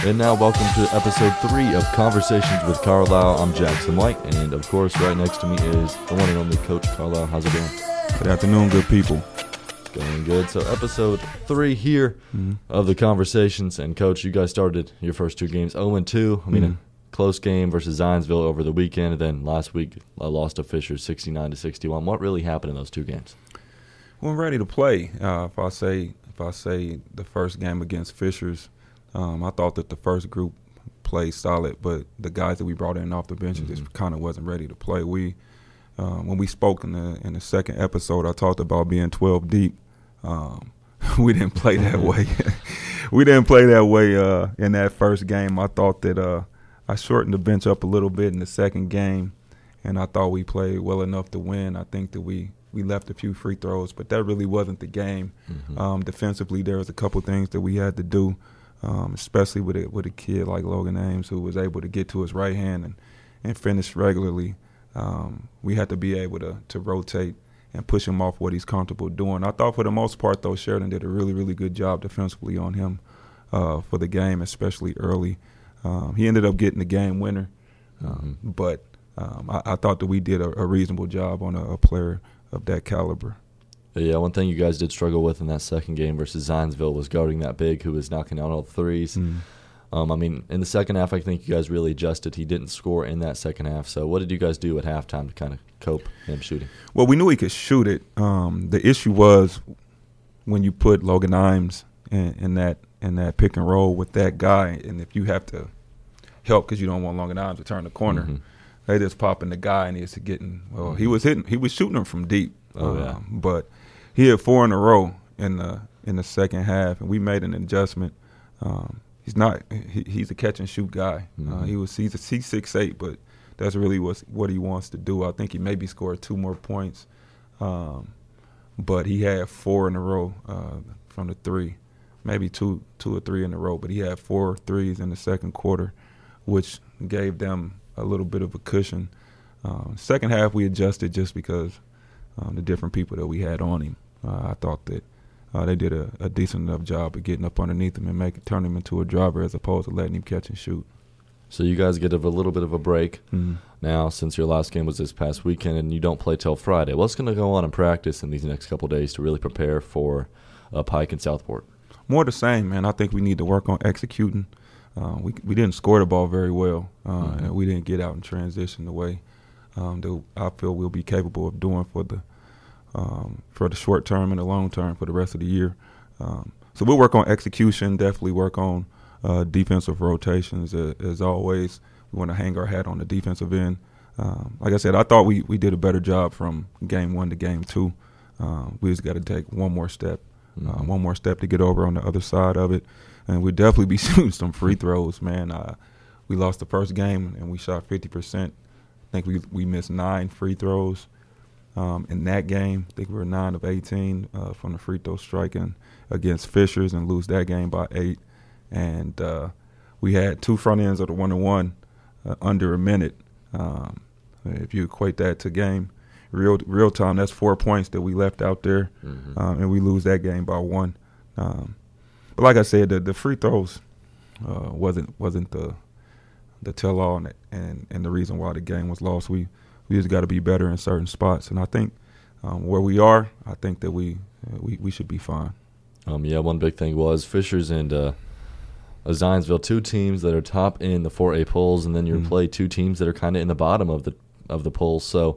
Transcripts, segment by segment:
And now, welcome to episode 3 of Conversations with Carlisle. I'm Jackson White, and of course, right next to me is the one and only Coach Carlisle. How's it going? Good afternoon, good people. It's going good. So, episode 3 here of the Conversations. And, Coach, you guys started your first 2 games 0-2. I mean, a close game versus Zionsville over the weekend. And then last week, I lost to Fishers 69-61. What really happened in those 2 games? We're ready to play. If I say the first game against Fishers, I thought that the first group played solid, but the guys that we brought in off the bench just kind of wasn't ready to play. When we spoke in the second episode, I talked about being 12 deep. We didn't play that way. We didn't play that way in that first game. I thought that I shortened the bench up a little bit in the second game, and I thought we played well enough to win. I think that we left a few free throws, but that really wasn't the game. Defensively, there was a couple things that we had to do. Especially with a kid like Logan Ames, who was able to get to his right hand and finish regularly. We had to be able to rotate and push him off what he's comfortable doing. I thought for the most part, though, Sheridan did a really, really good job defensively on him for the game, especially early. He ended up getting the game winner, but I thought that we did a reasonable job on a player of that caliber. Yeah, one thing you guys did struggle with in that second game versus Zionsville was guarding that big who was knocking out all the threes. I mean, in the second half, I think you guys really adjusted. He didn't score in that second half. So what did you guys do at halftime to kind of cope him shooting? Well, we knew he could shoot it. The issue was when you put Logan Imes in that pick and roll with that guy, and if you have to help because you don't want Logan Imes to turn the corner, they just popping the guy and he's getting – well, he was shooting him from deep. But he had 4 in a row in the second half, and we made an adjustment. He's a catch and shoot guy. He's 6'8", but that's really what he wants to do. I think he maybe scored 2 more points, but he had 4 in a row from the 3, maybe two or 3 in a row. But he had 4 threes in the second quarter, which gave them a little bit of a cushion. Second half we adjusted just because the different people that we had on him. I thought that they did a decent enough job of getting up underneath him and turn him into a driver as opposed to letting him catch and shoot. So you guys get a little bit of a break now since your last game was this past weekend and you don't play till Friday. What's going to go on in practice in these next couple of days to really prepare for Pike and Southport? More the same, man. I think we need to work on executing. We didn't score the ball very well, and we didn't get out and transition the way that I feel we'll be capable of doing for the short term and the long term for the rest of the year. So we'll work on execution, definitely work on defensive rotations. As always, we want to hang our hat on the defensive end. Like I said, I thought we did a better job from game 1 to game 2. We just got to take one more step to get over on the other side of it. And we'll definitely be shooting some free throws, man. We lost the first game and we shot 50%. I think we missed 9 free throws in that game. I think we were 9 of 18 from the free throw striking against Fishers and lose that game by 8. And we had 2 front ends of the 1-on-1 under a minute. If you equate that to game, real time, that's 4 points that we left out there, and we lose that game by 1. But like I said, the free throws wasn't the tell-all and the reason why the game was lost. We just got to be better in certain spots, and I think where we are, I think that we should be fine. One big thing was Fishers and Zionsville, 2 teams that are top in the 4A polls, and then you play 2 teams that are kind of in the bottom of the polls. So,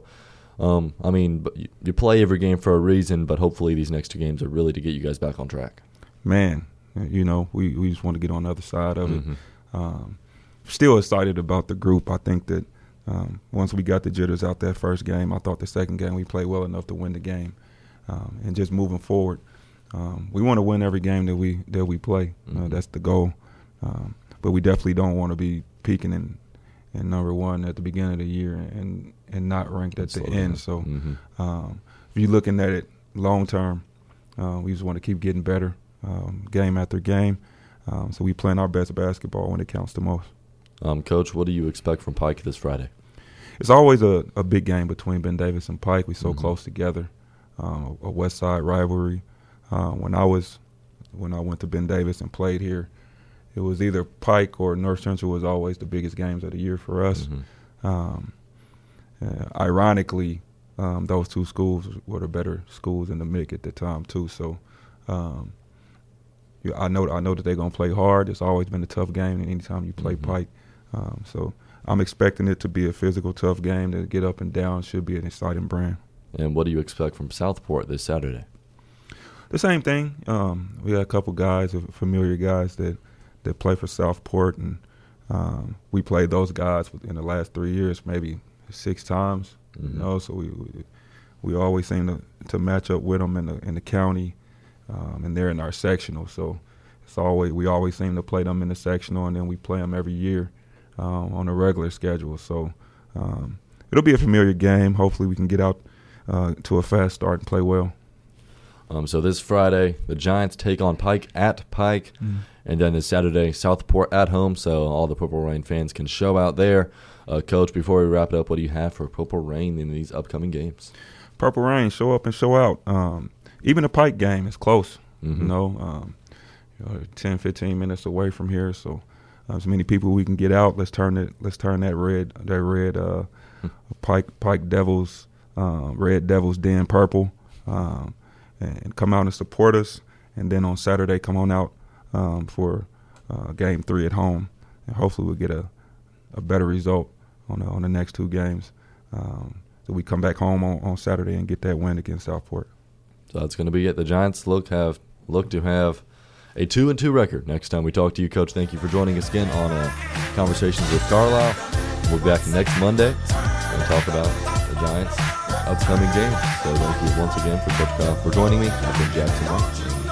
you play every game for a reason, but hopefully these next 2 games are really to get you guys back on track. Man, we just want to get on the other side of it. Still excited about the group. I think that once we got the jitters out that first game, I thought the second game we played well enough to win the game. And just moving forward, we want to win every game that we play. That's the goal. But we definitely don't want to be peaking in number 1 at the beginning of the year and not ranked at the end. So if you're looking at it long term, we just want to keep getting better game after game. So we playing our best basketball when it counts the most. Coach, what do you expect from Pike this Friday? It's always a big game between Ben Davis and Pike. We're so close together. A West Side rivalry. When I went to Ben Davis and played here, it was either Pike or North Central was always the biggest games of the year for us. Ironically, those two schools were the better schools in the MIC at the time too. So I know that they're gonna play hard. It's always been a tough game, and anytime you play Pike, so I'm expecting it to be a physical, tough game to get up and down. Should be an exciting brand. And what do you expect from Southport this Saturday? The same thing. We got a couple guys, familiar guys that play for Southport, and we played those guys in the last 3 years, maybe 6 times. You know, so we always seem to match up with them in the county, and they're in our sectional. So we always seem to play them in the sectional, and then we play them every year on a regular schedule. So it'll be a familiar game. Hopefully, we can get out to a fast start and play well. So this Friday, the Giants take on Pike at Pike, and then this Saturday, Southport at home, so all the Purple Rain fans can show out there. Coach, before we wrap it up, what do you have for Purple Rain in these upcoming games? Purple Rain, show up and show out. Even the Pike game is close, you know, 10, 15 minutes away from here, so as many people we can get out, let's turn that red Pike Devils, Red Devils Den purple. And come out and support us, and then on Saturday come on out for Game 3 at home, and hopefully we'll get a better result on the next 2 games, so we come back home on Saturday and get that win against Southport. So that's going to be it. The Giants look to have a 2-2 record next time we talk to you, Coach. Thank you for joining us again on Conversations with Carlisle. We'll be back next Monday and talk about the Giants' upcoming games. So thank you once again for Coach Kyle for joining me. I've been Jackson White.